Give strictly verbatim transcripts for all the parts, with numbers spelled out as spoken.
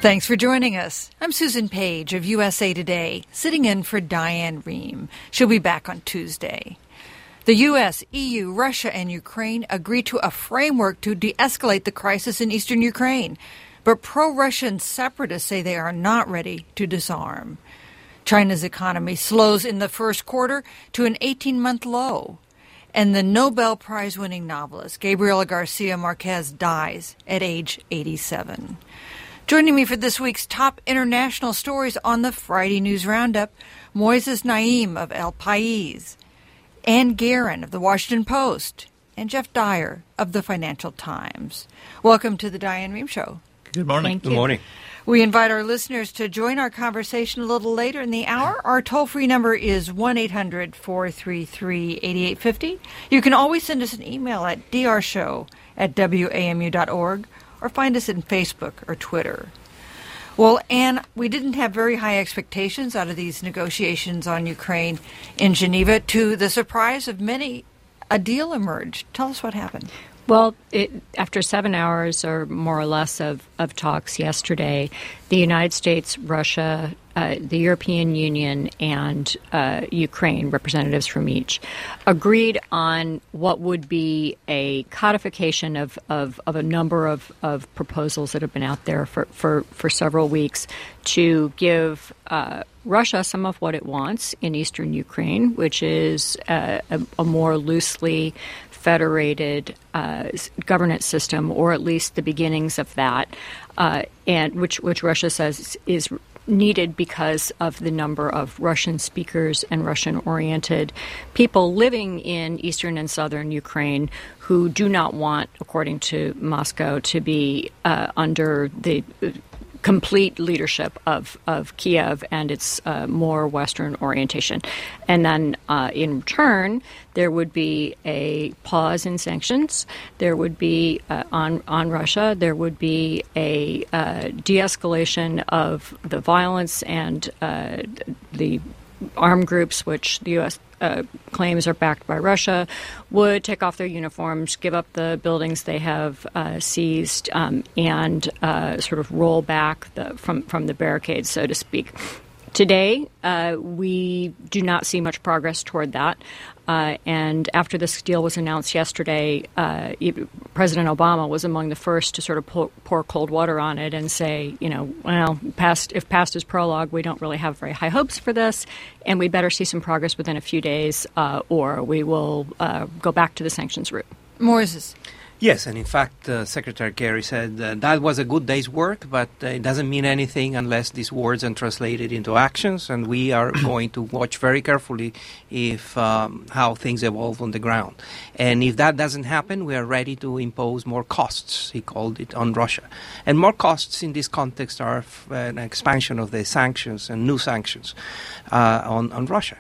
Thanks for joining us. I'm Susan Page of U S A Today, sitting in for Diane Rehm. She'll be back on Tuesday. The U S, E U, Russia, and Ukraine agreed to a framework to de-escalate the crisis in eastern Ukraine. But pro-Russian separatists say they are not ready to disarm. China's economy slows in the first quarter to an eighteen-month low. And the Nobel Prize-winning novelist Gabriel Garcia Marquez dies at age eighty-seven. Joining me for this week's top international stories on the Friday News Roundup, Moises Naim of El País, Ann Guerin of The Washington Post, and Jeff Dyer of The Financial Times. Welcome to the Diane Rehm Show. Good morning. Thank Good you. morning. We invite our listeners to join our conversation a little later in the hour. Our toll-free number is one eight hundred four three three eight eight five zero. You can always send us an email at d r show at w a m u dot org or find us in Facebook or Twitter. Well, Anne, we didn't have very high expectations out of these negotiations on Ukraine in Geneva. To the surprise of many, a deal emerged. Tell us what happened. Well, it, after seven hours or more or less of, of talks yesterday, the United States, Russia, uh, the European Union, and uh, Ukraine, representatives from each, agreed on what would be a codification of, of, of a number of, of proposals that have been out there for, for, for several weeks to give uh, Russia some of what it wants in eastern Ukraine, which is uh, a, a more loosely federated uh, governance system, or at least the beginnings of that, uh, and which which Russia says is needed because of the number of Russian speakers and Russian-oriented people living in eastern and southern Ukraine who do not want, according to Moscow, to be uh, under the complete leadership of, of Kiev and its uh, more Western orientation. And then uh, in return, there would be a pause in sanctions. There would be, uh, on, on Russia, there would be a uh, de-escalation of the violence and uh, the armed groups, which the U S Uh, claims are backed by Russia, would take off their uniforms, give up the buildings they have uh, seized, um, and uh, sort of roll back the, from, from the barricades, so to speak. Today, uh, we do not see much progress toward that. Uh, and after this deal was announced yesterday, uh, President Obama was among the first to sort of pour, pour cold water on it and say, you know, well, past, if past is prologue, we don't really have very high hopes for this, and we better see some progress within a few days, uh, or we will uh, go back to the sanctions route. Moises. Yes, and in fact, uh, Secretary Kerry said uh, that was a good day's work, but uh, it doesn't mean anything unless these words are translated into actions, and we are going to watch very carefully if um, how things evolve on the ground. And if that doesn't happen, we are ready to impose more costs, he called it, on Russia. And more costs in this context are f- an expansion of the sanctions and new sanctions uh, on, on Russia.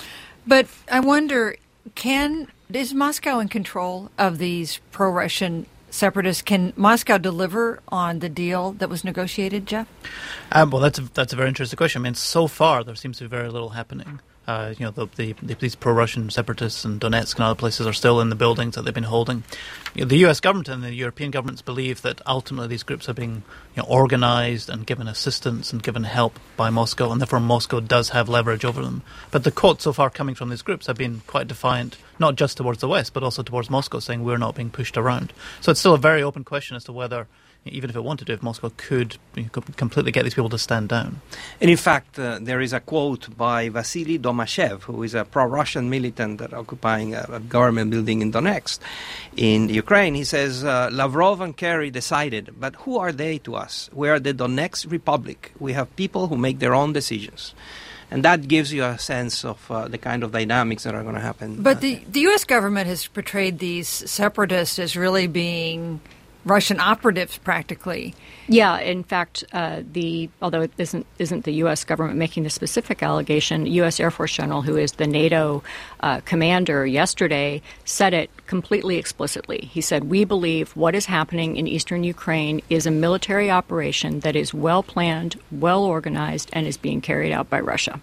But I wonder, can... Is Moscow in control of these pro-Russian separatists? Can Moscow deliver on the deal that was negotiated, Jeff? Um, well, that's a, that's a very interesting question. I mean, so far there seems to be very little happening. Uh, you know, the, the, the, these pro-Russian separatists in Donetsk and other places are still in the buildings that they've been holding. You know, the U S government and the European governments believe that ultimately these groups are being you know, organized and given assistance and given help by Moscow, and therefore Moscow does have leverage over them. But the quotes so far coming from these groups have been quite defiant, not just towards the West, but also towards Moscow, saying we're not being pushed around. So it's still a very open question as to whether, even if it wanted to, if Moscow could you know, completely get these people to stand down. And in fact, uh, there is a quote by Vasily Domashev, who is a pro-Russian militant that occupying a, a government building in Donetsk, in Ukraine. He says, uh, Lavrov and Kerry decided, but who are they to us? We are the Donetsk Republic. We have people who make their own decisions. And that gives you a sense of uh, the kind of dynamics that are going to happen. But the, the U S government has portrayed these separatists as really being Russian operatives, practically. Yeah, in fact, uh, the although it isn't isn't the U S government making the specific allegation, U S Air Force General, who is the NATO uh, commander, yesterday said it completely explicitly. He said, "We believe what is happening in eastern Ukraine is a military operation that is well planned, well organized, and is being carried out by Russia."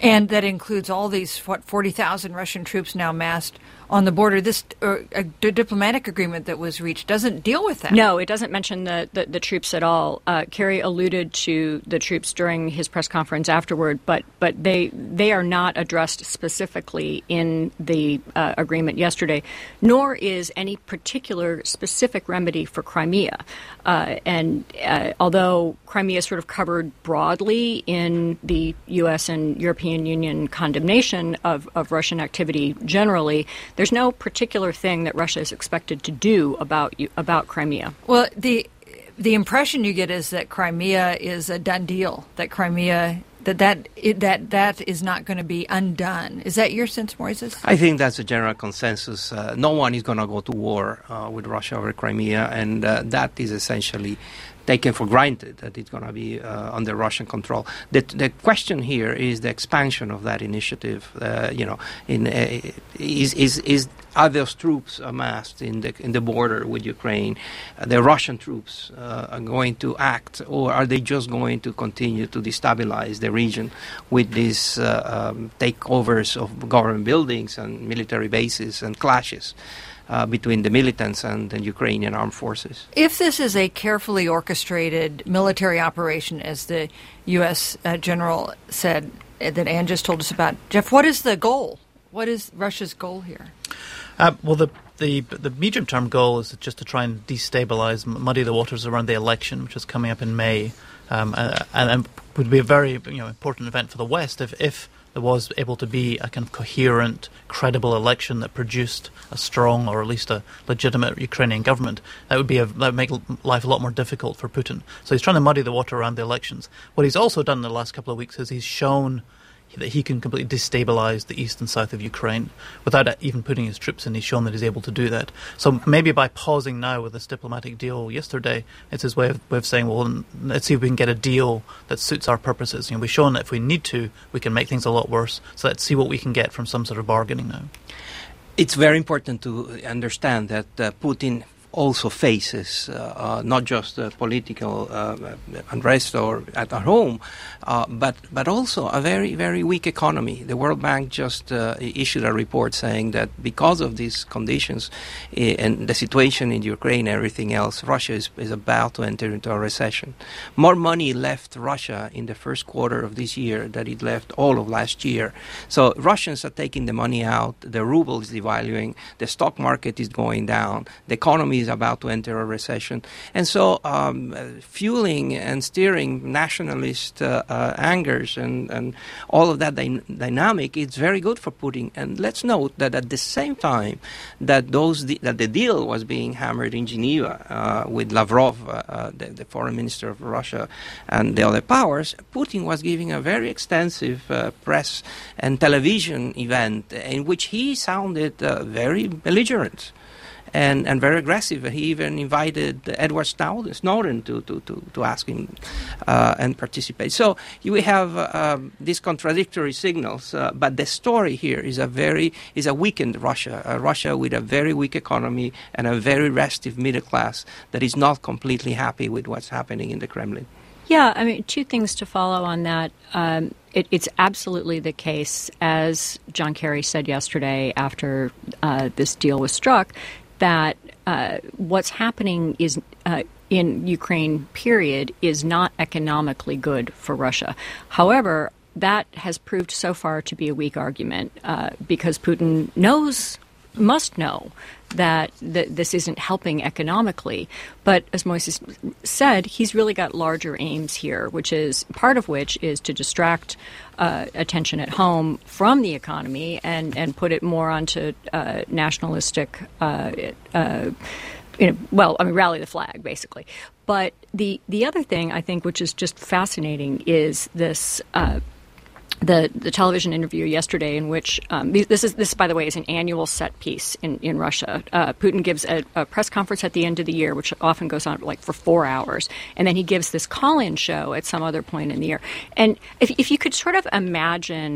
And that includes all these, what, forty thousand Russian troops now massed on the border. This uh, a d- diplomatic agreement that was reached doesn't deal with that. No, it doesn't mention the, the, the troops at all. Uh, Kerry alluded to the troops during his press conference afterward, but but they they are not addressed specifically in the uh, agreement yesterday, nor is any particular specific remedy for Crimea. Uh, and uh, although Crimea is sort of covered broadly in the U S and European Union condemnation of, of Russian activity generally, there's no particular thing that Russia is expected to do about about Crimea. Well, the the impression you get is that Crimea is a done deal. That Crimea that that it, that that is not going to be undone. Is that your sense, Moises? I think that's a general consensus. Uh, no one is going to go to war uh, with Russia over Crimea, and uh, that is essentially taken for granted that it's going to be uh, under Russian control. The, the question here is the expansion of that initiative. Uh, you know, in uh, is is is are those troops amassed in the in the border with Ukraine? Uh, the Russian troops uh, are going to act, or are they just going to continue to destabilize the region with these uh, um, takeovers of government buildings and military bases and clashes Uh, between the militants and the Ukrainian armed forces? If this is a carefully orchestrated military operation, as the U S uh, general said, uh, that Ann just told us about, Jeff, what is the goal? What is Russia's goal here? Uh, well, the the the medium-term goal is just to try and destabilize, muddy the waters around the election, which is coming up in May, um, and, and would be a very you know important event for the West if if there was able to be a kind of coherent, credible election that produced a strong, or at least a legitimate Ukrainian government. That would be a, that would make life a lot more difficult for Putin. So he's trying to muddy the water around the elections. What he's also done in the last couple of weeks is he's shown that he can completely destabilize the east and south of Ukraine without even putting his troops in. He's shown that he's able to do that. So maybe by pausing now with this diplomatic deal yesterday, it's his way of, way of saying, well, let's see if we can get a deal that suits our purposes. You know, we've shown that if we need to, we can make things a lot worse. So let's see what we can get from some sort of bargaining now. It's very important to understand that uh, Putin also faces uh, uh, not just uh, political uh, unrest or at our home, uh, but but also a very, very weak economy. The World Bank just uh, issued a report saying that because of these conditions uh, and the situation in Ukraine and everything else, Russia is, is about to enter into a recession. More money left Russia in the first quarter of this year than it left all of last year. So Russians are taking the money out, the ruble is devaluing, the stock market is going down, the economy is about to enter a recession. And so um, uh, fueling and steering nationalist uh, uh, angers and, and all of that dy- dynamic is very good for Putin. And let's note that at the same time that those de- that the deal was being hammered in Geneva uh, with Lavrov, uh, uh, the, the foreign minister of Russia, and the other powers, Putin was giving a very extensive uh, press and television event in which he sounded uh, very belligerent and, and very aggressive. He even invited Edward Snowden, Snowden to, to, to, to ask him uh, and participate. So you have uh, um, these contradictory signals, uh, but the story here is a very is a weakened Russia, a Russia with a very weak economy and a very restive middle class that is not completely happy with what's happening in the Kremlin. Yeah, I mean, two things to follow on that. Um, it, it's absolutely the case, as John Kerry said yesterday after uh, this deal was struck, that uh, what's happening is uh, in Ukraine, period, is not economically good for Russia. However, that has proved so far to be a weak argument uh, because Putin knows, must know, that th- this isn't helping economically. But as Moises said, he's really got larger aims here, which is part of which is to distract uh, attention at home from the economy and, and put it more onto uh, nationalistic, uh, uh, you know, well, I mean, rally the flag, basically. But the, the other thing, I think, which is just fascinating is this uh, The, the television interview yesterday in which um, this is this by the way is an annual set piece in in Russia. Uh, Putin gives a, a press conference at the end of the year, which often goes on like for four hours, and then he gives this call-in show at some other point in the year. And if if you could sort of imagine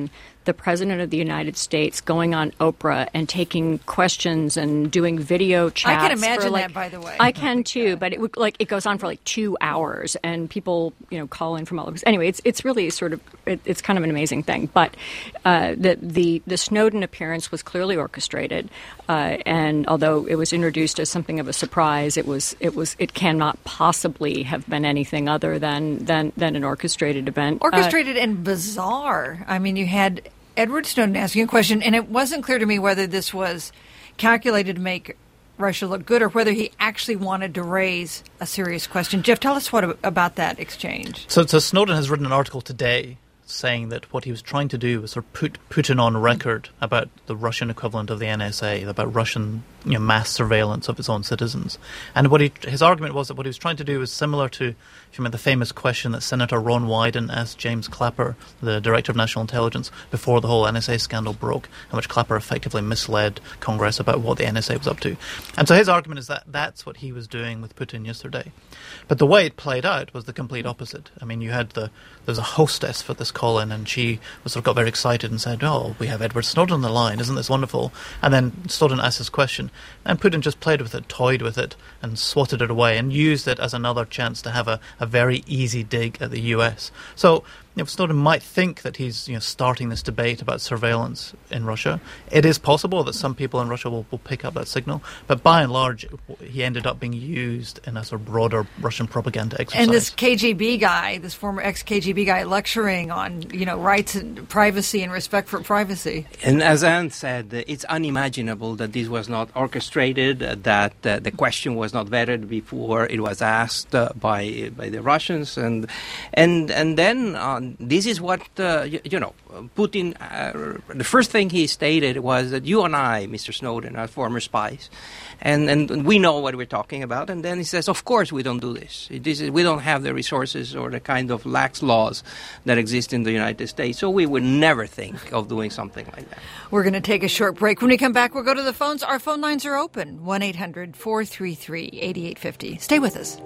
the President of the United States going on Oprah and taking questions and doing video chats. I can imagine for, like, that, by the way. I can too, but it would like it goes on for like two hours, and people, you know, call in from all over. Anyway, it's it's really sort of it, it's kind of an amazing thing. But uh, the the the Snowden appearance was clearly orchestrated, uh, and although it was introduced as something of a surprise, it was it was it cannot possibly have been anything other than than, than an orchestrated event. Orchestrated uh, and bizarre. I mean, you had Edward Snowden asking a question, and it wasn't clear to me whether this was calculated to make Russia look good or whether he actually wanted to raise a serious question. Jeff, tell us what about that exchange. So, so Snowden has written an article today saying that what he was trying to do was sort of put Putin on record about the Russian equivalent of the N S A, about Russian, you know, mass surveillance of its own citizens. And what he, his argument was that what he was trying to do was similar to, if you remember, the famous question that Senator Ron Wyden asked James Clapper, the Director of National Intelligence, before the whole N S A scandal broke, in which Clapper effectively misled Congress about what the N S A was up to. And so his argument is that that's what he was doing with Putin yesterday. But the way it played out was the complete opposite. I mean, you had the there's a hostess for this call-in, and she was sort of got very excited and said, "Oh, we have Edward Snowden on the line. Isn't this wonderful?" And then Snowden asked his question, and Putin just played with it, toyed with it, and swatted it away, and used it as another chance to have a, a very easy dig at the U S. So, you know, Snowden might think that he's, you know, starting this debate about surveillance in Russia. It is possible that some people in Russia will, will pick up that signal, but by and large, he ended up being used in a sort of broader Russian propaganda exercise. And this K G B guy, this former ex-K G B guy, lecturing on, you know, rights and privacy and respect for privacy. And as Anne said, it's unimaginable that this was not orchestrated, uh, that uh, the question was not vetted before it was asked uh, by by the Russians, and and and then uh, this is what uh, you, you know. Putin. Uh, the first thing he stated was that you and I, Mister Snowden, are former spies, and and we know what we're talking about. And then he says, "Of course, we don't do this. This is, we don't have the resources or the kind of lax laws that exist in the United States, so we would never think of doing something like that." We're going to take a short break. When we come back, we'll go to the phones. Our phone lines are open: one eight hundred four three three eight eight five zero. Stay with us.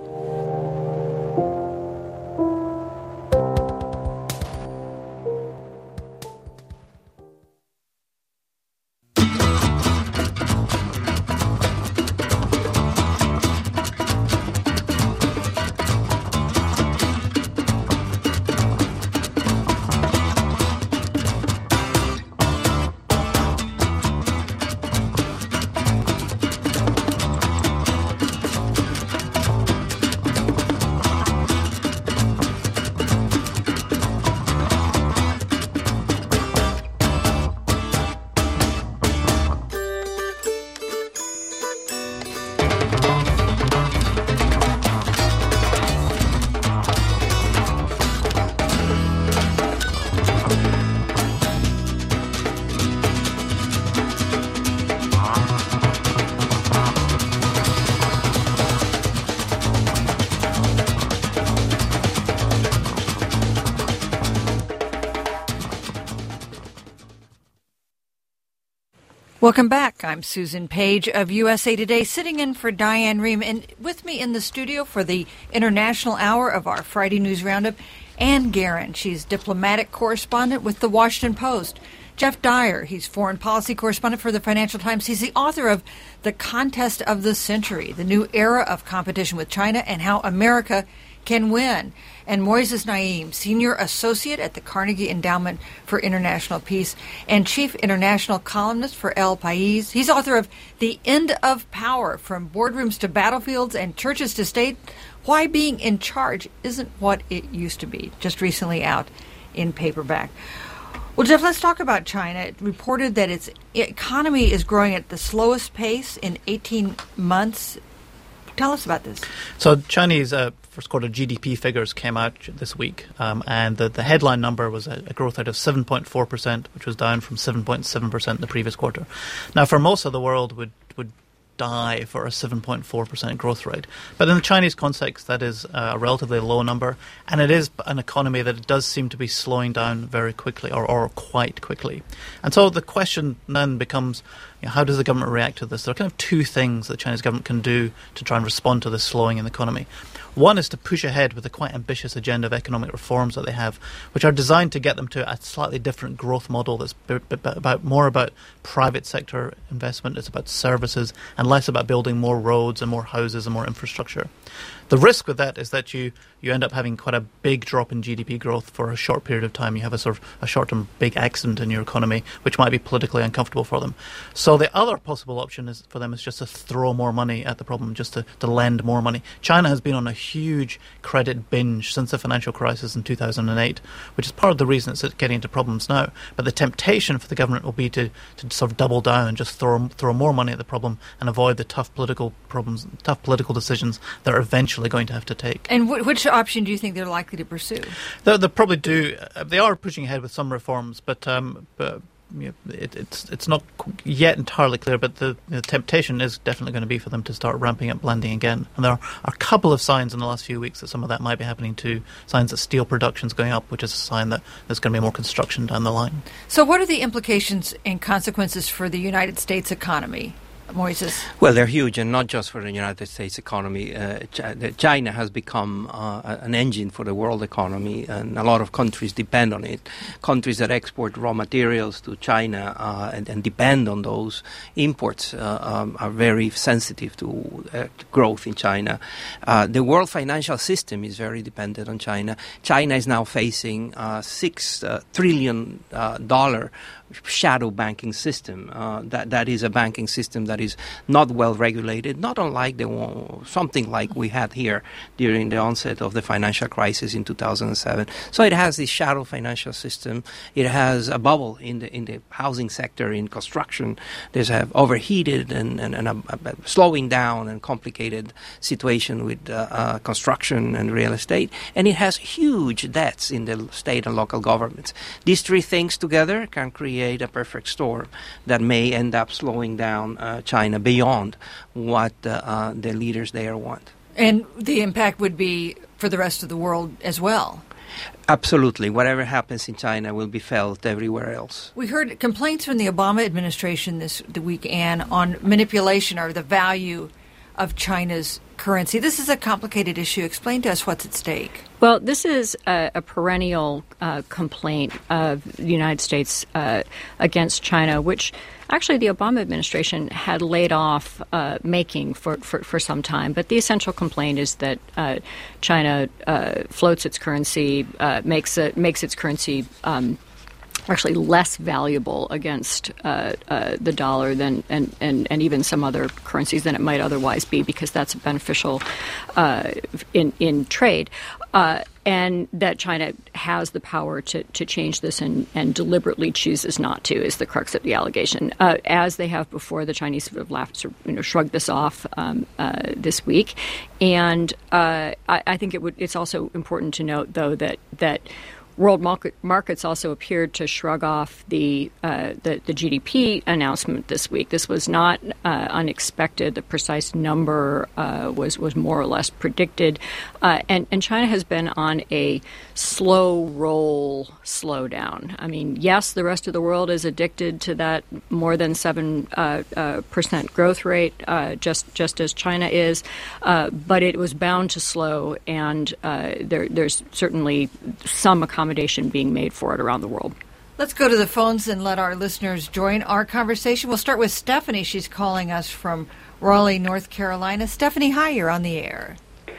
Welcome back. I'm Susan Page of U S A Today, sitting in for Diane Rehm. And with me in the studio for the international hour of our Friday News Roundup, Ann Guerin. She's diplomatic correspondent with The Washington Post. Jeff Dyer, he's foreign policy correspondent for the Financial Times. He's the author of The Contest of the Century, the new era of competition with China and how America can win. And Moises Naim, senior associate at the Carnegie Endowment for International Peace and chief international columnist for El País. He's author of The End of Power, From Boardrooms to Battlefields and Churches to State, Why Being in Charge Isn't What It Used to Be, just recently out in paperback. Well, Jeff, let's talk about China. It reported that its economy is growing at the slowest pace in eighteen months. Tell us about this. So Chinese uh, first quarter G D P figures came out this week, um, and the, the headline number was a, a growth rate of seven point four percent, which was down from seven point seven percent in the previous quarter. Now, for most of the world, would would die for a seven point four percent growth rate. But in the Chinese context, that is a relatively low number, and it is an economy that it does seem to be slowing down very quickly, or, or quite quickly. And so the question then becomes, you know, how does the government react to this? There are kind of two things that the Chinese government can do to try and respond to this slowing in the economy. One is to push ahead with a quite ambitious agenda of economic reforms that they have, which are designed to get them to a slightly different growth model that's b- b- about more about private sector investment. It's about services and less about building more roads and more houses and more infrastructure. The risk with that is that you, you end up having quite a big drop in G D P growth for a short period of time. You have a sort of a short-term big accident in your economy, which might be politically uncomfortable for them. So the other possible option is for them is just to throw more money at the problem, just to, to lend more money. China has been on a huge credit binge since the financial crisis in two thousand eight, which is part of the reason it's getting into problems now. But the temptation for the government will be to, to sort of double down and just throw throw more money at the problem and avoid the tough political problems, tough political decisions that are eventually going to have to take. And w- which option do you think they're likely to pursue? They, they probably do. Uh, they are pushing ahead with some reforms, but, um, but you know, it, it's it's not yet entirely clear. But the, the temptation is definitely going to be for them to start ramping up blending again. And there are, are a couple of signs in the last few weeks that some of that might be happening too. Signs that steel production is going up, which is a sign that there's going to be more construction down the line. So what are the implications and consequences for the United States economy? Moises? Well, they're huge, and not just for the United States economy. Uh, Ch- China has become uh, an engine for the world economy, and a lot of countries depend on it. Countries that export raw materials to China uh, and, and depend on those imports uh, um, are very sensitive to uh, growth in China. Uh, the world financial system is very dependent on China. China is now facing uh, six uh, trillion uh, dollar shadow banking system. Uh, that that is a banking system that is not well regulated, not unlike the something like we had here during the onset of the financial crisis in two thousand seven. So it has this shadow financial system. It has a bubble in the in the housing sector, in construction. There's a overheated and, and, and a, a slowing down and complicated situation with uh, uh, construction and real estate. And it has huge debts in the state and local governments. These three things together can create a perfect storm that may end up slowing down uh, China beyond what uh, uh, the leaders there want. And the impact would be for the rest of the world as well. Absolutely. Whatever happens in China will be felt everywhere else. We heard complaints from the Obama administration this the week, Anne, on manipulation or the value of China's currency. This is a complicated issue. Explain to us what's at stake. Well, this is a, a perennial uh, complaint of the United States uh, against China, which actually the Obama administration had laid off uh, making for, for, for some time. But the essential complaint is that uh, China uh, floats its currency, uh, makes it, makes its currency um, actually less valuable against uh, uh, the dollar than and, and, and even some other currencies than it might otherwise be, because that's beneficial uh, in in trade. Uh, and that China has the power to, to change this and, and deliberately chooses not to is the crux of the allegation. Uh, as they have before, the Chinese sort of laughed, you know, shrugged this off um, uh, this week. And uh, I, I think it would. It's also important to note, though, that that. World market, markets also appeared to shrug off the, uh, the the G D P announcement this week. This was not uh, unexpected. The precise number uh, was was more or less predicted, uh, and and China has been on a slow roll slowdown. I mean, yes, the rest of the world is addicted to that more than seven uh, uh, percent growth rate, uh, just just as China is, uh, but it was bound to slow, and uh, there there's certainly some accommodation being made for it around the world. Let's go to the phones and let our listeners join our conversation. We'll start with Stephanie. She's calling us from Raleigh, North Carolina. Stephanie, hi, you're on the air.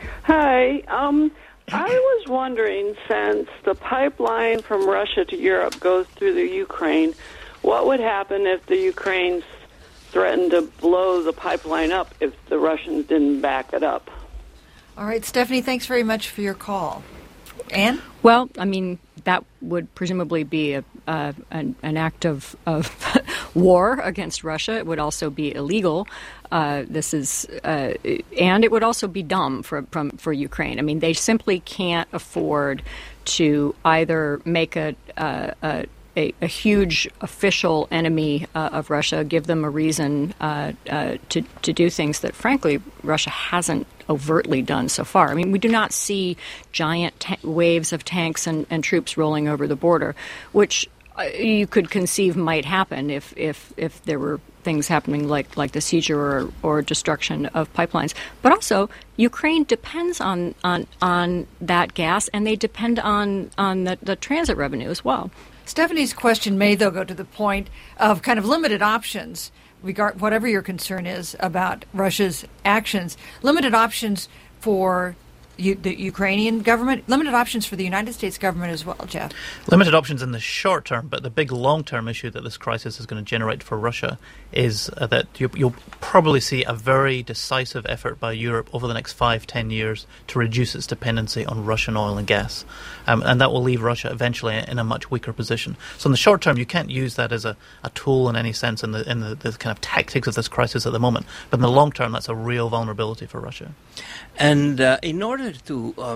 Hi. Um, I was wondering, since the pipeline from Russia to Europe goes through the Ukraine, what would happen if the Ukrainians threatened to blow the pipeline up if the Russians didn't back it up? All right, Stephanie, thanks very much for your call. Anne? Well, I mean, that would presumably be a, uh, an, an act of, of war against Russia. It would also be illegal. Uh, this is, uh, and it would also be dumb for from, for Ukraine. I mean, they simply can't afford to either make a uh, a, a, a huge official enemy uh, of Russia, give them a reason uh, uh, to to do things that, frankly, Russia hasn't overtly done so far. I mean, we do not see giant ta- waves of tanks and, and troops rolling over the border, which uh, you could conceive might happen if, if, if there were things happening like, like the seizure or, or destruction of pipelines. But also, Ukraine depends on, on, on that gas, and they depend on, on the, the transit revenue as well. Stephanie's question may, though, go to the point of kind of limited options, regard whatever your concern is about Russia's actions, limited options for U- the Ukrainian government, limited options for the United States government as well, Jeff. Limited options in the short term, but the big long-term issue that this crisis is going to generate for Russia is uh, that you, you'll probably see a very decisive effort by Europe over the next five, ten years to reduce its dependency on Russian oil and gas. Um, and that will leave Russia eventually in a much weaker position. So in the short term, you can't use that as a, a tool in any sense in the in the, the kind of tactics of this crisis at the moment. But in the long term, that's a real vulnerability for Russia. And uh, in order to uh,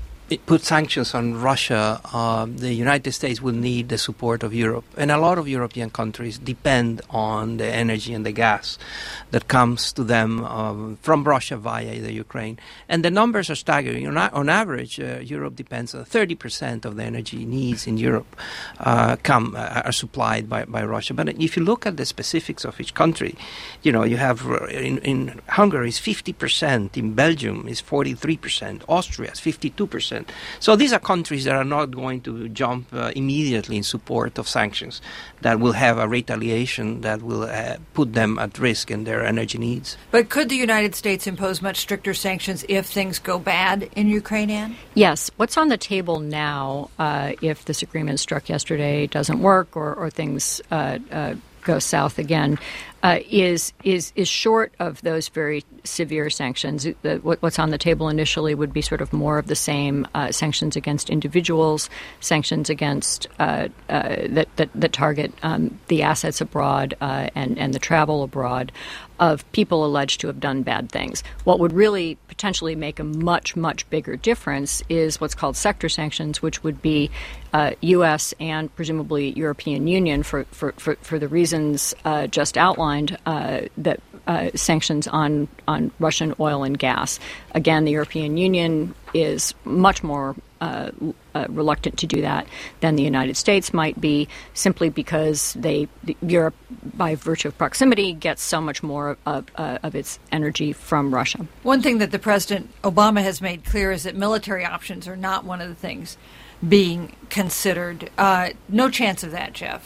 put sanctions on Russia, uh, the United States will need the support of Europe. And a lot of European countries depend on the energy and the gas that comes to them um, from Russia via the Ukraine. And the numbers are staggering. On, a- on average, uh, Europe depends on thirty percent of the energy needs in Europe uh, come uh, are supplied by, by Russia. But if you look at the specifics of each country, you know, you have uh, in, in Hungary is fifty percent, in Belgium is forty-three percent, Austria is fifty-two percent. So these are countries that are not going to jump uh, immediately in support of sanctions that will have a retaliation that will uh, put them at risk in their energy needs. But could the United States impose much stricter sanctions if things go bad in Ukraine, Anne? Yes. What's on the table now, uh, if this agreement struck yesterday doesn't work or, or things uh, uh, go south again, uh, is is is short of those very severe sanctions. The, what, what's on the table initially would be sort of more of the same uh, sanctions against individuals, sanctions against uh, uh, that, that that target um, the assets abroad uh, and and the travel abroad of people alleged to have done bad things. What would really potentially make a much, much bigger difference is what's called sector sanctions, which would be uh, U S and presumably European Union for, for, for, for the reasons uh, just outlined, uh, that uh, sanctions on, on Russian oil and gas. Again, the European Union is much more uh, uh, reluctant to do that than the United States might be, simply because they the, Europe, by virtue of proximity, gets so much more of, uh, of its energy from Russia. One thing that the President Obama has made clear is that military options are not one of the things being considered. Uh, no chance of that, Jeff.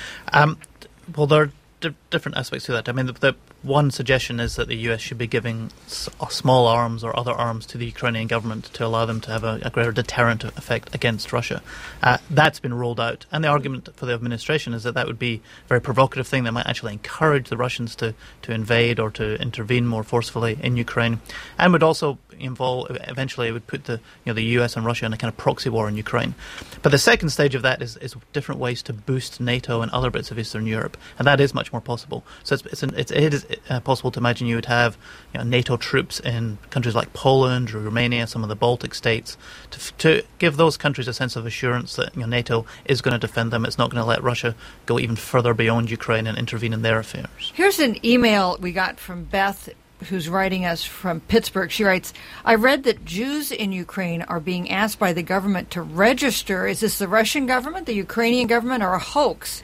Um, well, there are d- different aspects to that. I mean, the, the one suggestion is that the U S should be giving s- small arms or other arms to the Ukrainian government to allow them to have a, a greater deterrent effect against Russia. Uh, that's been rolled out. And the argument for the administration is that that would be a very provocative thing that might actually encourage the Russians to, to invade or to intervene more forcefully in Ukraine, and would also involve, eventually it would put the you know the U S and Russia in a kind of proxy war in Ukraine. But the second stage of that is, is different ways to boost NATO and other bits of Eastern Europe, and that is much more possible. So it's, it's, an, it's it is uh, possible to imagine you would have you know, NATO troops in countries like Poland or Romania, some of the Baltic states, to, to give those countries a sense of assurance that you know, NATO is going to defend them. It's not going to let Russia go even further beyond Ukraine and intervene in their affairs. Here's an email we got from Beth, who's writing us from Pittsburgh. She writes, I read that Jews in Ukraine are being asked by the government to register. Is this the Russian government, the Ukrainian government, or a hoax?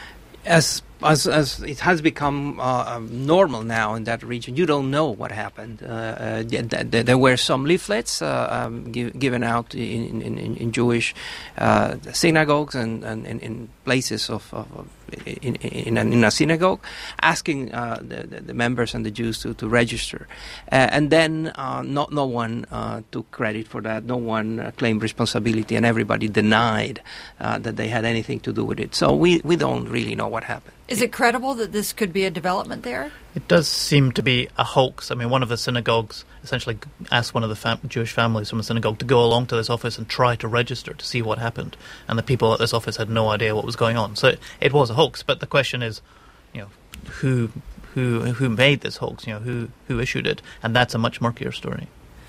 As as, as it has become uh, normal now in that region, you don't know what happened. Uh, uh, th- th- there were some leaflets uh, um, give, given out in, in, in, in Jewish uh, synagogues and, and, and in places of, of, of in, in, in a synagogue, asking uh, the, the members and the Jews to, to register. Uh, and then uh, not, no one uh, took credit for that. No one uh, claimed responsibility, and everybody denied uh, that they had anything to do with it. So we, we don't really know what happened. Is it credible that this could be a development there? It does seem to be a hoax. I mean, one of the synagogues essentially asked one of the fam- Jewish families from the synagogue to go along to this office and try to register to see what happened. And the people at this office had no idea what was going on. So it, it was a hoax. But the question is, you know, who who who made this hoax? You know, who who issued it? And that's a much murkier story.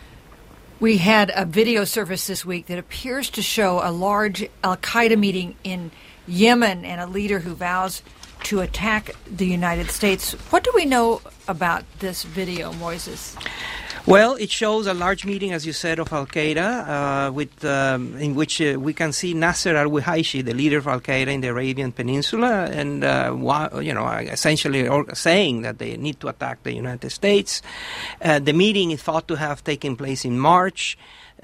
We had a video service this week that appears to show a large Al-Qaeda meeting in Yemen and a leader who vows to attack the United States. What do we know about this video, Moises? Well, it shows a large meeting, as you said, of Al-Qaeda, uh, with um, in which uh, we can see Nasser al-Wahayshi, the leader of Al-Qaeda in the Arabian Peninsula, and uh, wa- you know, essentially or- saying that they need to attack the United States. Uh, the meeting is thought to have taken place in March.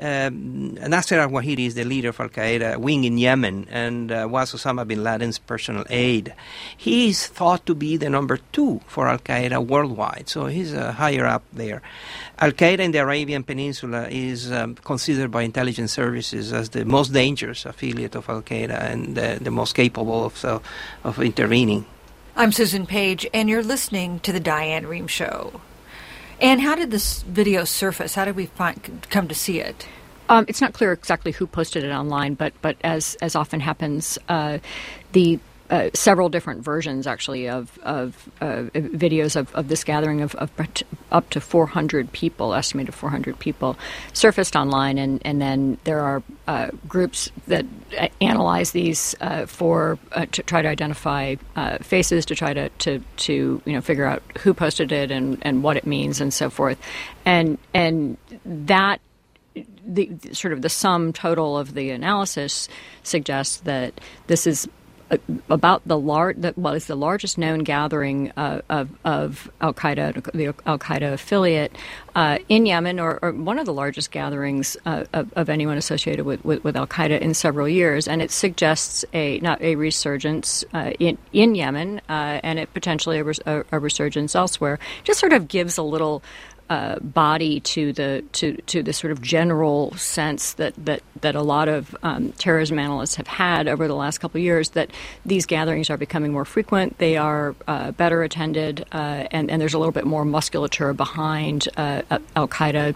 Um, Nasser al-Wahidi is the leader of Al-Qaeda wing in Yemen and uh, was Osama bin Laden's personal aide. He is thought to be the number two for Al-Qaeda worldwide, so he's uh, higher up there. Al-Qaeda in the Arabian Peninsula is um, considered by intelligence services as the most dangerous affiliate of Al-Qaeda and uh, the most capable of, uh, of intervening. I'm Susan Page, and you're listening to The Diane Rehm Show. And how did this video surface? How did we find, come to see it? Um, it's not clear exactly who posted it online, but but as as often happens, uh, the uh, several different versions actually of of uh, videos of, of this gathering of, of up to four hundred people, estimated four hundred people, surfaced online, and, and then there are uh, groups that analyze these uh, for uh, to try to identify uh, faces, to try to, to to you know figure out who posted it and, and what it means and so forth, and and that. The sort of the sum total of the analysis suggests that this is about the large, well, it's the largest known gathering uh, of, of Al Qaeda, the Al Qaeda affiliate uh, in Yemen, or, or one of the largest gatherings uh, of, of anyone associated with, with, with Al Qaeda in several years. And it suggests a not a resurgence uh, in in Yemen, uh, and it potentially a, res, a, a resurgence elsewhere. Just sort of gives a little. Uh, body to the to, to the sort of general sense that, that, that a lot of um, terrorism analysts have had over the last couple of years, that these gatherings are becoming more frequent, they are uh, better attended, uh, and, and there's a little bit more musculature behind uh, Al-Qaeda,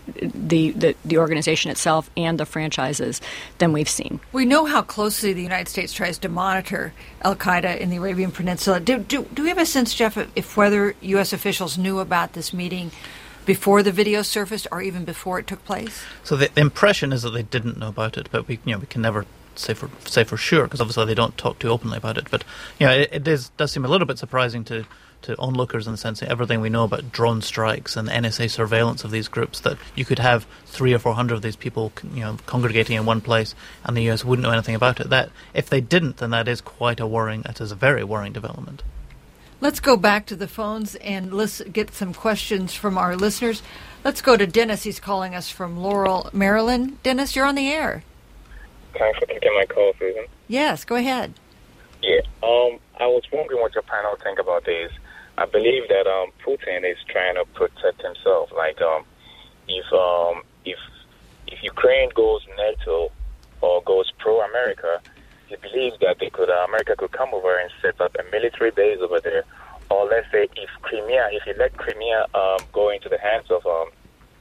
the, the, the organization itself and the franchises than we've seen. We know how closely the United States tries to monitor Al-Qaeda in the Arabian Peninsula. Do, do, do we have a sense, Jeff, if whether U S officials knew about this meeting before the video surfaced, or even before it took place? So the, the impression is that they didn't know about it, but we, you know, we can never say for say for sure, because obviously they don't talk too openly about it. But you know, it, it is, does seem a little bit surprising to, to onlookers in the sense that everything we know about drone strikes and N S A surveillance of these groups, that you could have three or four hundred of these people, you know, congregating in one place, and the U S wouldn't know anything about it. That if they didn't, then that is quite a worrying. That is a very worrying development. Let's go back to the phones and listen, get some questions from our listeners. Let's go to Dennis. He's calling us from Laurel, Maryland. Dennis, you're on the air. Thanks for taking my call, Susan. Yes, go ahead. Yeah, um, I was wondering what your panel think about this. I believe that um, Putin is trying to protect himself. Like, um, if um, if if Ukraine goes NATO or goes pro-America, he believes that they could, uh, America could come over and set up a military base over there. Or let's say if Crimea, if he let Crimea um, go into the hands of um,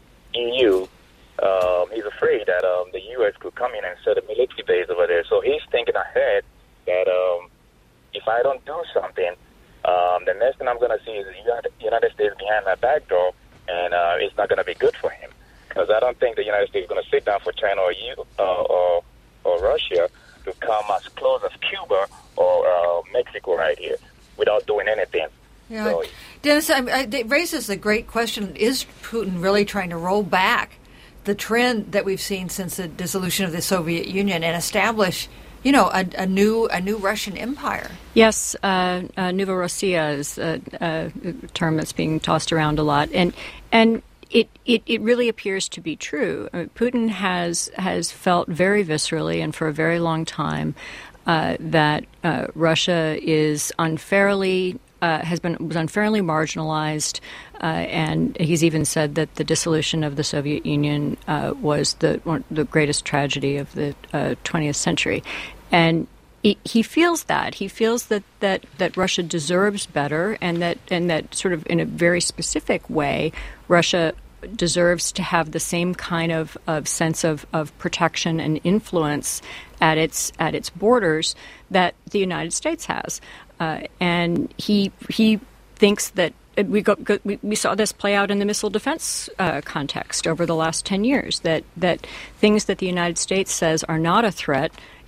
E U, um, he's afraid that um, the U S could come in and set a military base over there. So he's thinking ahead that um, if I don't do something, um, the next thing I'm going to see is the United States behind that back door, and uh, it's not going to be good for him. Because I don't think the United States is going to sit down for China or, you, uh, or, or Russia to come as close as Cuba or uh, Mexico right here without doing anything. Yeah, so, Dennis, I, I, it raises a great question. Is Putin really trying to roll back the trend that we've seen since the dissolution of the Soviet Union and establish, you know, a, a new a new Russian empire? Yes, uh, uh, Novorossiya is a, a term that's being tossed around a lot, and and. It, it, it really appears to be true. I mean, Putin has has felt very viscerally and for a very long time uh, that uh, Russia is unfairly uh, has been was unfairly marginalized, uh, and he's even said that the dissolution of the Soviet Union uh, was the one, the greatest tragedy of the uh, twentieth century, and. He feels that. He feels that, that, that Russia deserves better, and that and that sort of in a very specific way, Russia deserves to have the same kind of, of sense of, of protection and influence at its at its borders that the United States has. Uh, and he he thinks that we, go, go, we we saw this play out in the missile defense uh, context over the last ten years, that that things that the United States says are not a threat,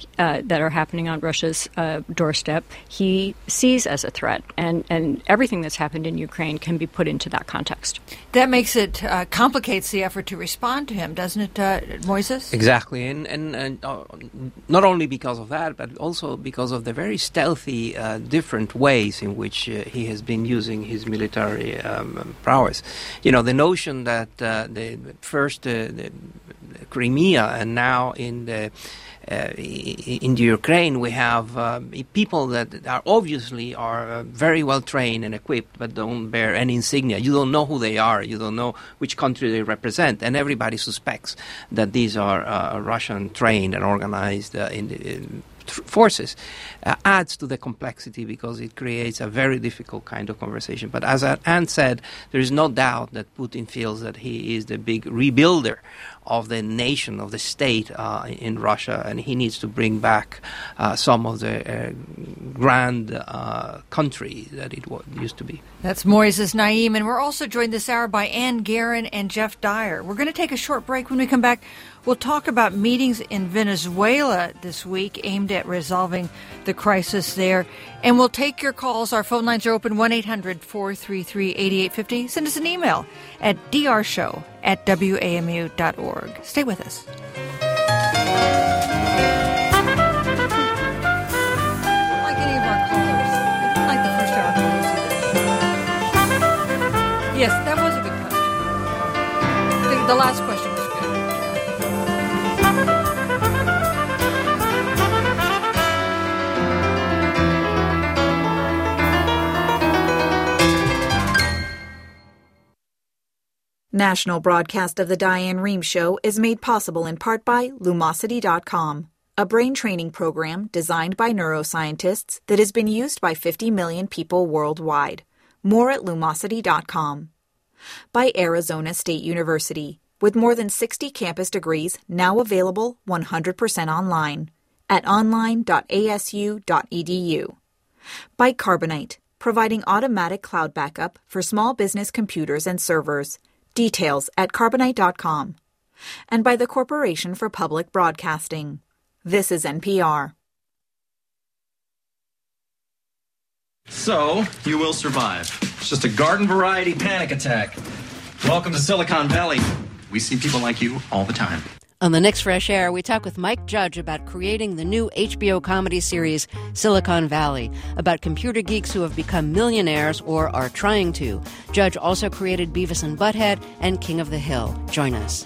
uh, that are happening on Russia's uh, doorstep, he sees as a threat. And, and everything that's happened in Ukraine can be put into that context. That makes it, uh, complicates the effort to respond to him, doesn't it, uh, Moises? Exactly. And, and, and uh, not only because of that, but also because of the very stealthy, uh, different ways in which uh, he has been using his military um, prowess. You know, the notion that uh, the first uh, the Crimea and now in the Uh, in the Ukraine, we have uh, people that are obviously are uh, very well trained and equipped, but don't bear any insignia. You don't know who they are. You don't know which country they represent, and everybody suspects that these are uh, Russian trained and organized uh, in the, in forces. Uh, adds to the complexity because it creates a very difficult kind of conversation. But as Anne said, there is no doubt that Putin feels that he is the big rebuilder of the nation, of the state uh, in Russia, and he needs to bring back uh, some of the uh, grand uh, country that it was, used to be. That's Moises Naim, and we're also joined this hour by Ann Guerin and Jeff Dyer. We're going to take a short break. When we come back, we'll talk about meetings in Venezuela this week aimed at resolving the crisis there. And we'll take your calls. Our phone lines are open, one eight hundred four three three eight eight five zero. Send us an email at d r show at w a m u dot org. Stay with us. Like any of our callers. Like the first hour callers either. Yes, that was a good question. The, the last question was good. National broadcast of the Diane Rehm Show is made possible in part by Lumosity dot com, a brain training program designed by neuroscientists that has been used by fifty million people worldwide. More at Lumosity dot com. By Arizona State University, with more than sixty campus degrees now available one hundred percent online at online dot a s u dot e d u. By Carbonite, providing automatic cloud backup for small business computers and servers. Details at carbonite dot com. And by the Corporation for Public Broadcasting. This is N P R. So, you will survive. It's just a garden variety panic attack. Welcome to Silicon Valley. We see people like you all the time. On the next Fresh Air, we talk with Mike Judge about creating the new H B O comedy series Silicon Valley, about computer geeks who have become millionaires or are trying to. Judge also created Beavis and Butthead and King of the Hill. Join us.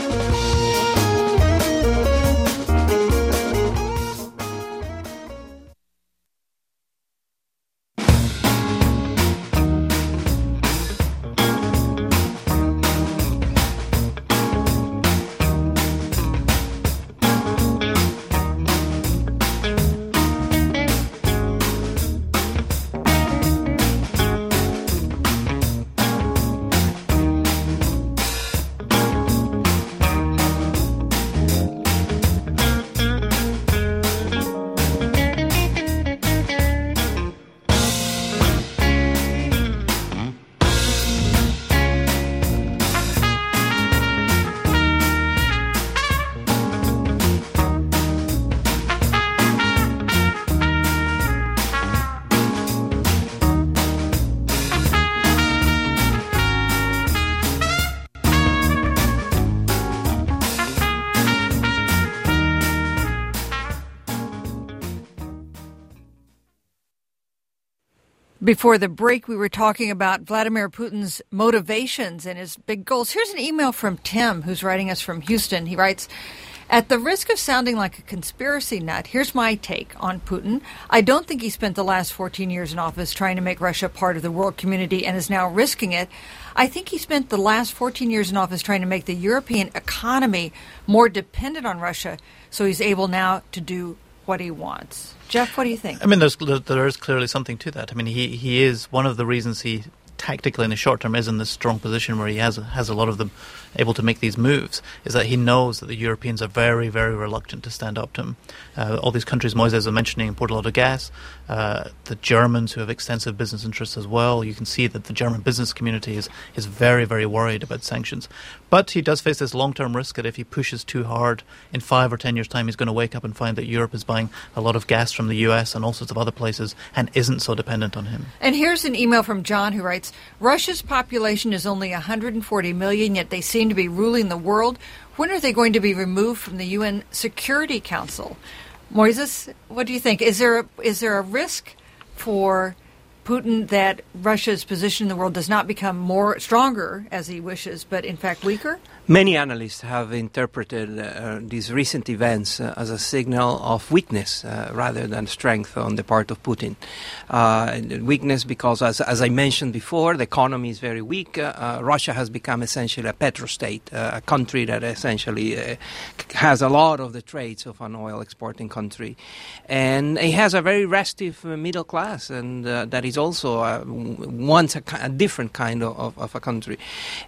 Before the break, we were talking about Vladimir Putin's motivations and his big goals. Here's an email from Tim, who's writing us from Houston. He writes, at the risk of sounding like a conspiracy nut, here's my take on Putin. I don't think he spent the last fourteen years in office trying to make Russia part of the world community and is now risking it. I think he spent the last fourteen years in office trying to make the European economy more dependent on Russia, so he's able now to do what he wants. Jeff, what do you think? I mean, there's, there is clearly something to that. I mean, he, he is one of the reasons he tactically in the short term is in this strong position where he has has a lot of them able to make these moves, is that he knows that the Europeans are very, very reluctant to stand up to him. Uh, all these countries Moises was mentioning import a lot of gas. Uh, the Germans, who have extensive business interests as well, you can see that the German business community is, is very, very worried about sanctions. But he does face this long-term risk that if he pushes too hard, in five or ten years' time, he's going to wake up and find that Europe is buying a lot of gas from the U S and all sorts of other places and isn't so dependent on him. And here's an email from John who writes, Russia's population is only one hundred forty million, yet they seem to be ruling the world. When are they going to be removed from the U N Security Council? Moises, what do you think? Is there a, is there a risk for Putin that Russia's position in the world does not become more stronger as he wishes, but in fact weaker? Many analysts have interpreted uh, these recent events uh, as a signal of weakness uh, rather than strength on the part of Putin. Uh, weakness because, as, as I mentioned before, the economy is very weak. Uh, uh, Russia has become essentially a petrostate, uh, a country that essentially uh, has a lot of the traits of an oil exporting country. And it has a very restive uh, middle class, and uh, that is also uh, once a, a different kind of, of, of a country.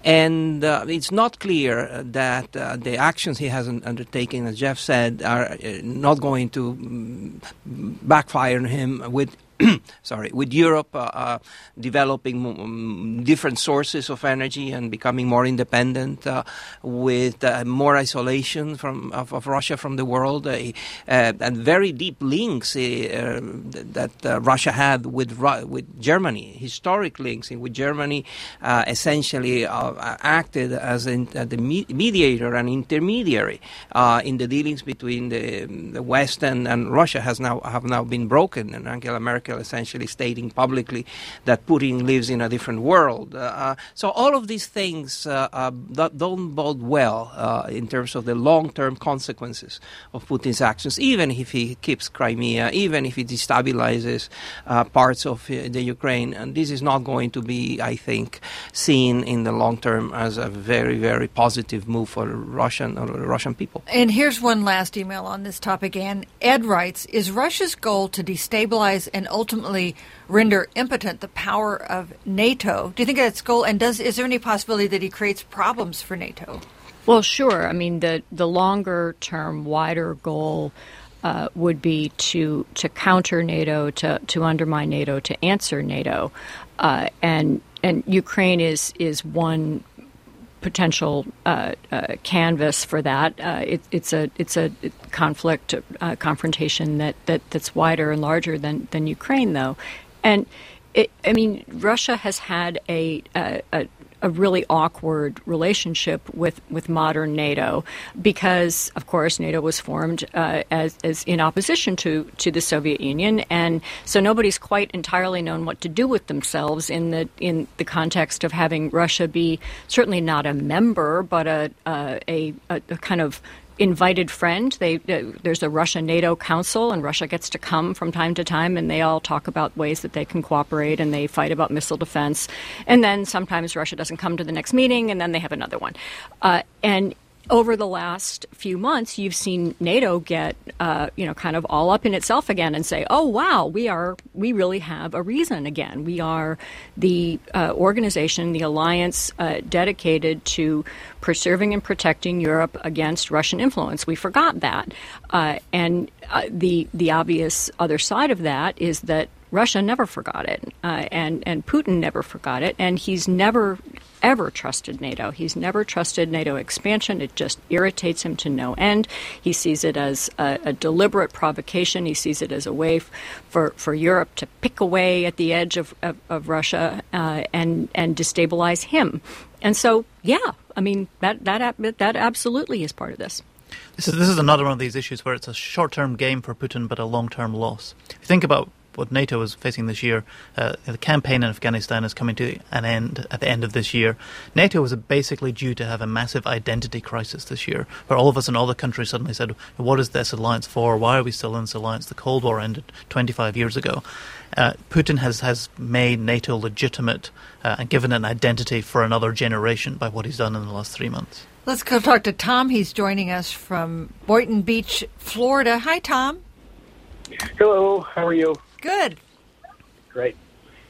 And uh, it's not clear that uh, the actions he has undertaken, as Jeff said, are uh, not going to um, backfire on him with sorry, with Europe uh, uh, developing um, different sources of energy and becoming more independent, uh, with uh, more isolation from of, of Russia from the world, uh, uh, and very deep links uh, uh, that uh, Russia had with Ru- with Germany, historic links with Germany, uh, essentially uh, acted as in, uh, the me- mediator and intermediary uh, in the dealings between the, the West and, and Russia has now have now been broken, and Angela Merkel essentially stating publicly that Putin lives in a different world. Uh, so all of these things uh, uh, don't bode well uh, in terms of the long-term consequences of Putin's actions, even if he keeps Crimea, even if he destabilizes uh, parts of uh, the Ukraine. And this is not going to be, I think, seen in the long term as a very, very positive move for Russian, uh, Russian people. And here's one last email on this topic, Anne. Ed writes, is Russia's goal to destabilize and ultimately render impotent the power of NATO? Do you think that's goal? And does is there any possibility that he creates problems for NATO? Well, sure. I mean, the, the longer term, wider goal uh, would be to to counter NATO, to, to undermine NATO, to answer NATO. Uh, and and Ukraine is is one potential uh, uh, canvas for that. Uh, it, it's a it's a conflict, uh, confrontation that, that, that's wider and larger than, than Ukraine, though. And it, I mean, Russia has had a, a, a a really awkward relationship with, with modern NATO because, of course, NATO was formed uh, as, as in opposition to, to the Soviet Union, and so nobody's quite entirely known what to do with themselves in the in the context of having Russia be certainly not a member, but a uh, a, a, a kind of invited friend. They uh, there's a Russia-NATO Council, and Russia gets to come from time to time, and they all talk about ways that they can cooperate, and they fight about missile defense. And then sometimes Russia doesn't come to the next meeting, and then they have another one. Uh, and over the last few months, you've seen NATO get, uh, you know, kind of all up in itself again and say, "Oh, wow, we are, we really have a reason again. We are the uh, organization, the alliance uh, dedicated to preserving and protecting Europe against Russian influence. We forgot that, uh, and uh, the the obvious other side of that is that Russia never forgot it, uh, and and Putin never forgot it, and he's never ever trusted NATO. He's never trusted NATO expansion. It just irritates him to no end. He sees it as a, a deliberate provocation. He sees it as a way f- for for Europe to pick away at the edge of of, of Russia uh, and and destabilize him. And so, yeah, I mean that that that absolutely is part of this. This is this is another one of these issues where it's a short-term gain for Putin, but a long-term loss. If you think about what NATO is facing this year, uh, the campaign in Afghanistan is coming to an end at the end of this year. NATO was basically due to have a massive identity crisis this year, where all of us in all the countries suddenly said, what is this alliance for? Why are we still in this alliance? The Cold War ended twenty-five years ago. Uh, Putin has, has made NATO legitimate uh, and given an identity for another generation by what he's done in the last three months. Let's go talk to Tom. He's joining us from Boynton Beach, Florida. Hi, Tom. Hello. How are you? Good. Great.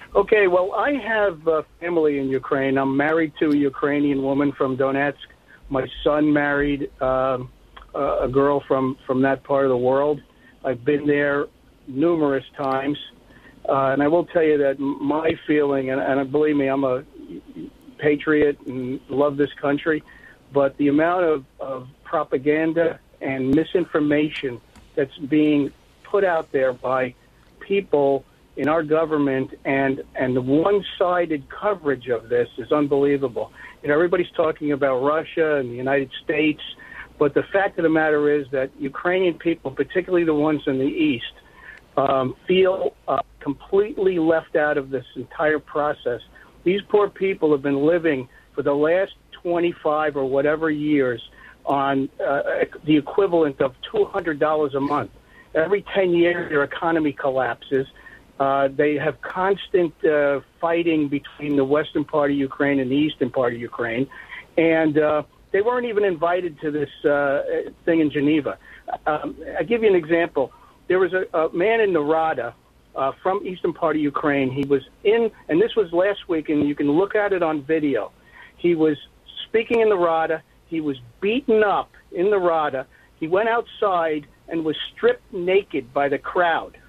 Okay, well, I have uh, family in Ukraine. I'm married to a Ukrainian woman from Donetsk. My son married um, uh, a girl from, from that part of the world. I've been there numerous times. Uh, and I will tell you that my feeling, and, and believe me, I'm a patriot and love this country, but the amount of, of propaganda and misinformation that's being put out there by people in our government and, and the one-sided coverage of this is unbelievable. You know, everybody's talking about Russia and the United States, but the fact of the matter is that Ukrainian people, particularly the ones in the East, um, feel uh, completely left out of this entire process. These poor people have been living for the last twenty-five or whatever years on uh, the equivalent of two hundred dollars a month. Every ten years, their economy collapses. Uh, they have constant uh, fighting between the western part of Ukraine and the eastern part of Ukraine. And uh, they weren't even invited to this uh, thing in Geneva. Um, I'll give you an example. There was a, a man in Narada uh, from eastern part of Ukraine. He was in, and this was last week, and you can look at it on video. He was speaking in Narada. He was beaten up in Narada. He went outside and was stripped naked by the crowd.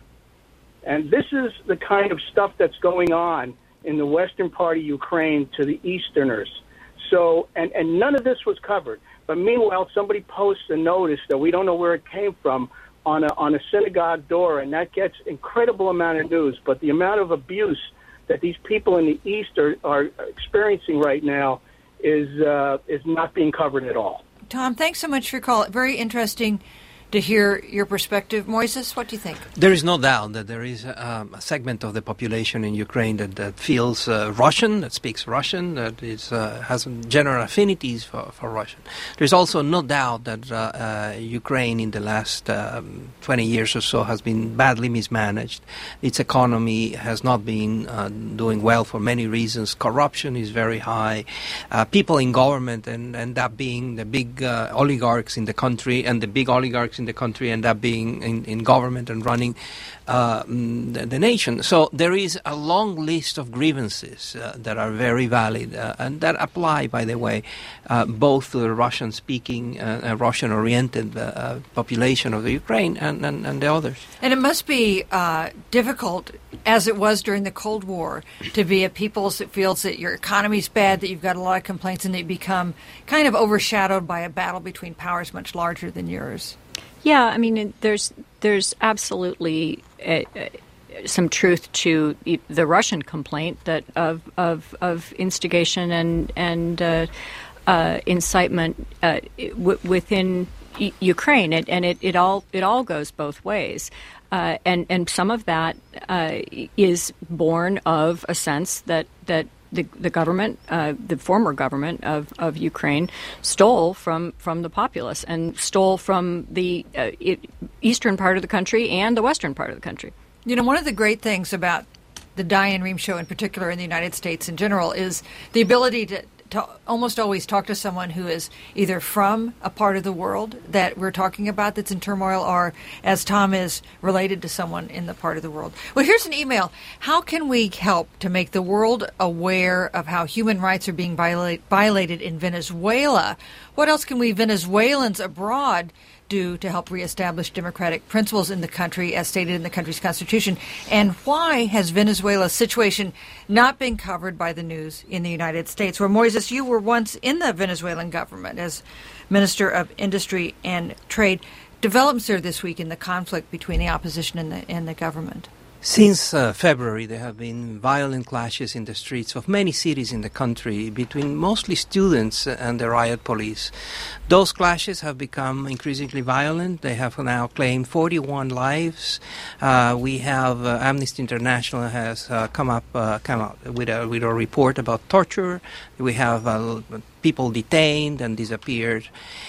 And this is the kind of stuff that's going on in the western part of Ukraine to the Easterners. So, and, and none of this was covered. But meanwhile, somebody posts a notice that we don't know where it came from on a, on a synagogue door, and that gets incredible amount of news. But the amount of abuse that these people in the East are, are experiencing right now is uh, is not being covered at all. Tom, thanks so much for your call. Very interesting to hear your perspective. Moises, what do you think? There is no doubt that there is um, a segment of the population in Ukraine that, that feels uh, Russian, that speaks Russian, that is, uh, has general affinities for, for Russian. There's also no doubt that uh, uh, Ukraine in the last um, twenty years or so has been badly mismanaged. Its economy has not been uh, doing well for many reasons. Corruption is very high. Uh, people in government and end up being the big uh, oligarchs in the country, and the big oligarchs in the country end up being in, in government and running uh, the, the nation. So there is a long list of grievances uh, that are very valid uh, and that apply, by the way, uh, both to the Russian-speaking, uh, Russian-oriented uh, population of the Ukraine and, and, and the others. And it must be uh, difficult, as it was during the Cold War, to be a people that feels that your economy's bad, that you've got a lot of complaints, and that you become kind of overshadowed by a battle between powers much larger than yours. Yeah, I mean, there's there's absolutely uh, some truth to the Russian complaint that of of, of instigation and and uh, uh, incitement uh, w- within y- Ukraine, and, and it, it all it all goes both ways, uh, and and some of that uh, is born of a sense that that. The, the government, uh, the former government of, of Ukraine, stole from, from the populace and stole from the uh, it, eastern part of the country and the western part of the country. You know, one of the great things about the Diane Rehm Show, in particular in the United States in general, is the ability to, to almost always talk to someone who is either from a part of the world that we're talking about that's in turmoil, or, as Tom is, related to someone in the part of the world. Well, here's an email. How can we help to make the world aware of how human rights are being violate, violated in Venezuela? What else can we Venezuelans abroad do to help reestablish democratic principles in the country as stated in the country's constitution? And why has Venezuela's situation not been covered by the news in the United States? Where, Moises, you were once in the Venezuelan government as Minister of Industry and Trade. Developments there this week in the conflict between the opposition and the, and the government. Since uh, February, there have been violent clashes in the streets of many cities in the country between mostly students and the riot police. Those clashes have become increasingly violent. They have now claimed forty-one lives. Uh, we have uh, Amnesty International has uh, come up uh, come out with a with a report about torture. We have uh, people detained and disappeared.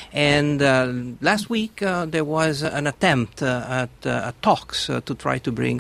And uh, last week uh, there was an attempt uh, at, uh, at talks uh, to try to bring some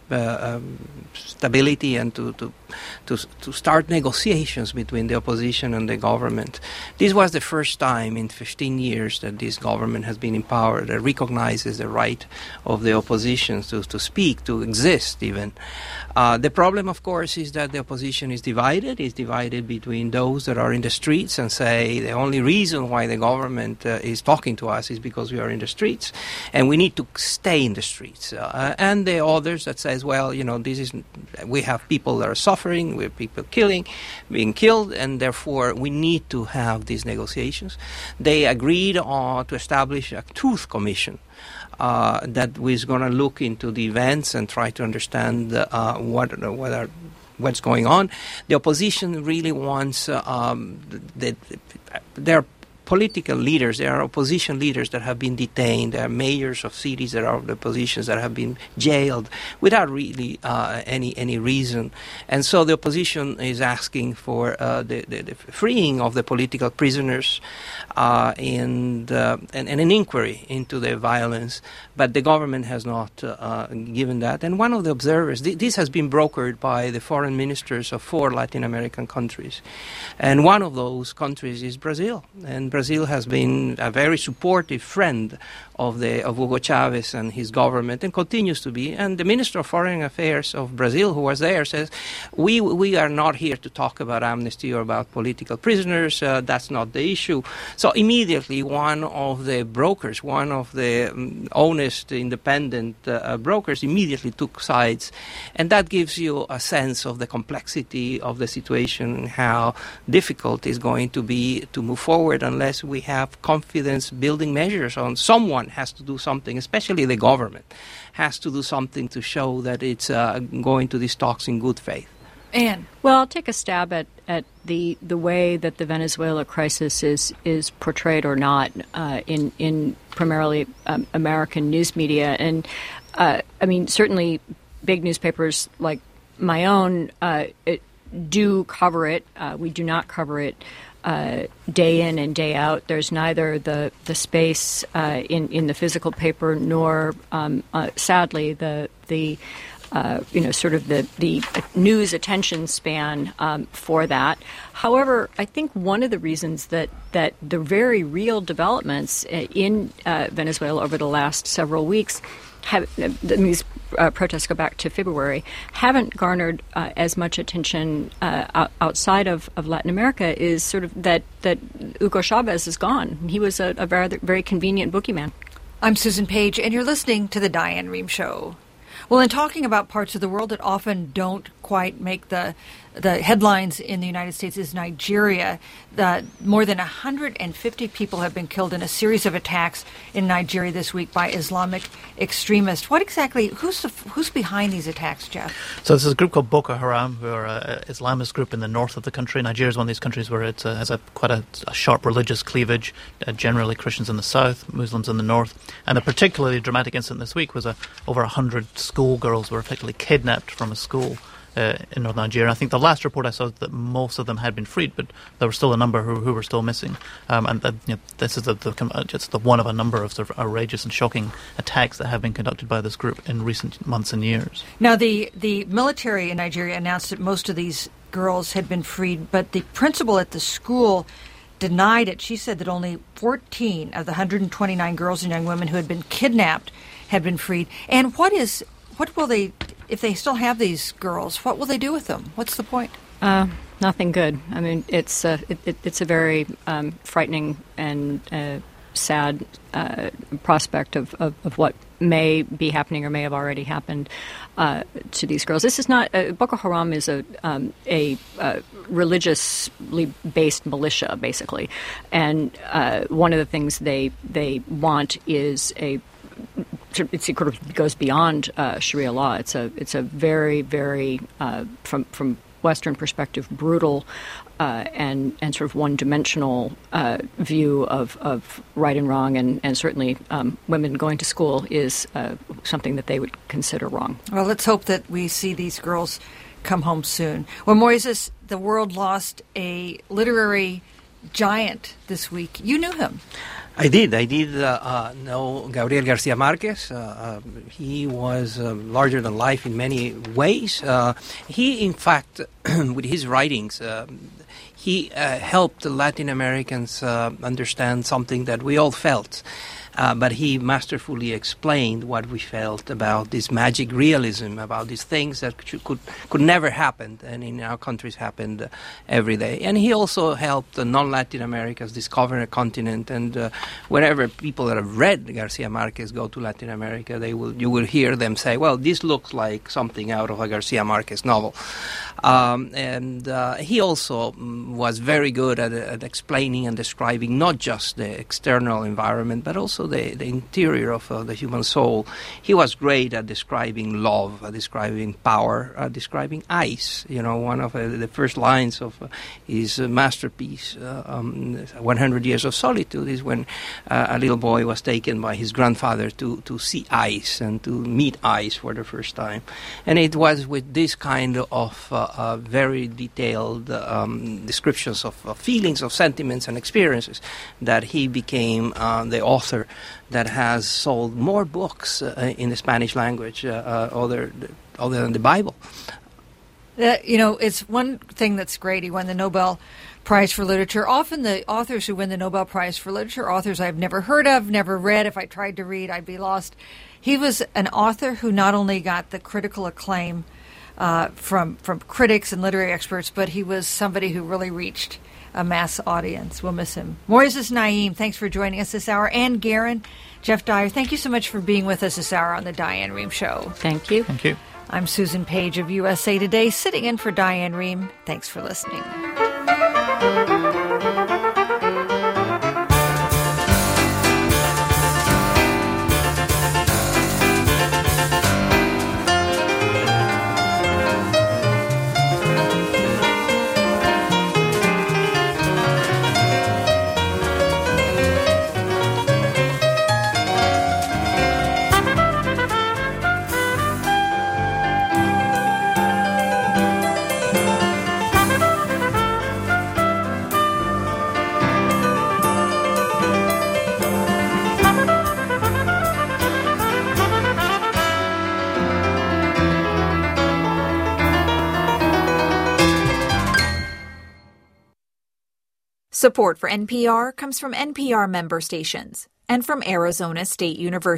uh, um, stability and to, to to to start negotiations between the opposition and the government. This was the first time in fifteen years that this government has been in power that recognizes the right of the opposition to, to speak, to exist even. Uh, the problem, of course, is that the opposition is divided. It's divided between those that are in the streets and say the only reason why the government uh, is talking to us is because we are in the streets, and we need to stay in the streets. Uh, and the others that says, well, you know, this is we have people that are suffering, we have people killing, being killed, and therefore we need to have these negotiations. They agreed uh, to establish a truth commission. Uh, that was going to look into the events and try to understand uh, what what are, what's going on. The opposition really wants uh, um, that there are political leaders, there are opposition leaders that have been detained, there are mayors of cities that are of the oppositions that have been jailed without really uh, any any reason. And so the opposition is asking for uh, the, the, the freeing of the political prisoners uh, and, uh, and and an inquiry into the violence. But the government has not uh, given that. And one of the observers, th- this has been brokered by the foreign ministers of four Latin American countries. And one of those countries is Brazil. And Brazil has been a very supportive friend of the of Hugo Chavez and his government, and continues to be. And the Minister of Foreign Affairs of Brazil, who was there, says, we we are not here to talk about amnesty or about political prisoners. Uh, that's not the issue. So immediately one of the brokers, one of the um, honest, independent uh, brokers immediately took sides. And that gives you a sense of the complexity of the situation and how difficult it's going to be to move forward unless we have confidence-building measures on someone has to do something, especially the government, has to do something to show that it's uh, going to these talks in good faith. Anne? Well, I'll take a stab at, at the the way that the Venezuela crisis is is portrayed or not uh, in, in primarily um, American news media. And, uh, I mean, certainly big newspapers like my own uh, it, do cover it. Uh, we do not cover it Uh, day in and day out. There's neither the the space uh, in in the physical paper nor, um, uh, sadly, the the uh, you know sort of the the news attention span um, for that. However, I think one of the reasons that that the very real developments in uh, Venezuela over the last several weeks have, these uh, protests go back to February, haven't garnered uh, as much attention uh, outside of, of Latin America is sort of that, that Hugo Chavez is gone. He was a, a very, very convenient boogeyman. I'm Susan Page, and you're listening to The Diane Rehm Show. Well, in talking about parts of the world that often don't quite make the the headlines in the United States is Nigeria. The, more than one hundred fifty people have been killed in a series of attacks in Nigeria this week by Islamic extremists. What exactly, who's the, who's behind these attacks, Jeff? So this is a group called Boko Haram, who are an Islamist group in the north of the country. Nigeria is one of these countries where it uh, has a quite a, a sharp religious cleavage, uh, generally Christians in the south, Muslims in the north. And a particularly dramatic incident this week was a, over one hundred schoolgirls were effectively kidnapped from a school Uh, in northern Nigeria. I think the last report I saw that most of them had been freed, but there were still a number who, who were still missing. Um, and uh, you know, this is the, the, just the one of a number of sort of outrageous and shocking attacks that have been conducted by this group in recent months and years. Now, the, the military in Nigeria announced that most of these girls had been freed, but the principal at the school denied it. She said that only fourteen of the one hundred twenty-nine girls and young women who had been kidnapped had been freed. And what is, what will they... If they still have these girls, what will they do with them? What's the point? Uh, nothing good. I mean, it's a, it, it, it's a very um, frightening and uh, sad uh, prospect of, of, of what may be happening or may have already happened uh, to these girls. This is not uh, Boko Haram is a um, a uh, religiously based militia, basically, and uh, one of the things they they want is a It sort of goes beyond uh, Sharia law. It's a it's a very very uh, from from Western perspective brutal uh, and and sort of one dimensional uh, view of, of right and wrong, and and certainly um, women going to school is uh, something that they would consider wrong. Well, let's hope that we see these girls come home soon. Well, Moises, the world lost a literary giant this week. You knew him. I did. I did uh, uh, know Gabriel Garcia Marquez. Uh, uh, he was uh, larger than life in many ways. Uh, he, in fact, with his writings, uh, he uh, helped Latin Americans uh, understand something that we all felt. Uh, but he masterfully explained what we felt about this magic realism, about these things that could could, could never happen, and in our countries happened uh, every day. And he also helped the non-Latin Americans discover a continent. And uh, whenever people that have read Garcia Marquez go to Latin America, they will you will hear them say, "Well, this looks like something out of a Garcia Marquez novel." Um, and uh, he also um, was very good at, at explaining and describing not just the external environment, but also the, the interior of uh, the human soul. He was great at describing love, at describing power, at describing ice. You know, one of uh, the first lines of uh, his uh, masterpiece, uh, um, one hundred Years of Solitude, is when uh, a little boy was taken by his grandfather to, to see ice and to meet ice for the first time. And it was with this kind of uh, uh, very detailed um, descriptions of uh, feelings, of sentiments and experiences that he became uh, the author that has sold more books uh, in the Spanish language uh, uh, other, other than the Bible. Uh, you know, it's one thing that's great. He won the Nobel Prize for Literature. Often the authors who win the Nobel Prize for Literature, authors I've never heard of, never read. If I tried to read, I'd be lost. He was an author who not only got the critical acclaim uh, from from critics and literary experts, but he was somebody who really reached a mass audience. We'll miss him. Moises Naim, thanks for joining us this hour. Ann Guerin, Jeff Dyer, thank you so much for being with us this hour on the Diane Rehm Show. Thank you. Thank you. I'm Susan Page of U S A Today, sitting in for Diane Rehm. Thanks for listening. Support for N P R comes from N P R member stations and from Arizona State University.